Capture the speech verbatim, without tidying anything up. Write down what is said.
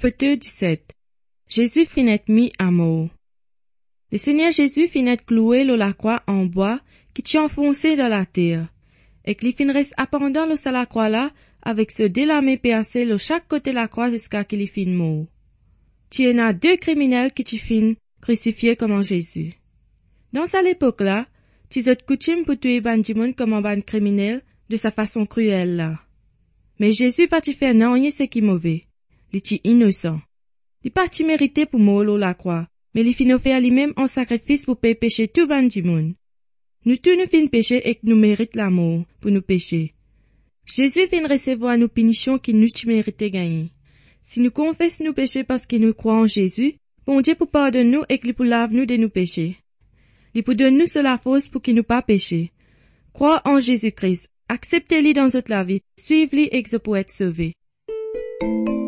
Photo dix-sept. Jésus finit mis à mort. Le Seigneur Jésus finit cloué sur la croix en bois qui t'y enfoncé dans la terre, et qu'il fin reste appendant le sur la croix là, avec ce délamé percé de chaque côté de la croix jusqu'à qu'il y fin mort. Tu en as deux criminels qui t'y fin crucifiés comme en Jésus. Dans cette époque-là, tu as coutume pour tuer ban du monde comme un ban criminel de sa façon cruelle là. Mais Jésus pas t'y faire non rien ce qui mauvais. Il est innocent. Il pas t'y mérité pour mourir la croix, mais il fin offert lui-même en sacrifice pour payer péché tout ban du monde. Nous tous nous fin péché et que nous mérite la mort pour nous pécher. Jésus vient recevoir nos punitions qui nous t'y mérité gagner. Si nous confessons nos péchés parce que nous croyons en Jésus, bon Dieu pour pardonner nous et qu'il pour lave nous de nos péchés. Il pour donner nous cela force pour qu'il nous pas péché. Crois en Jésus-Christ, acceptez-le dans votre la vie, suivez-le et que vous pourrez être sauvé.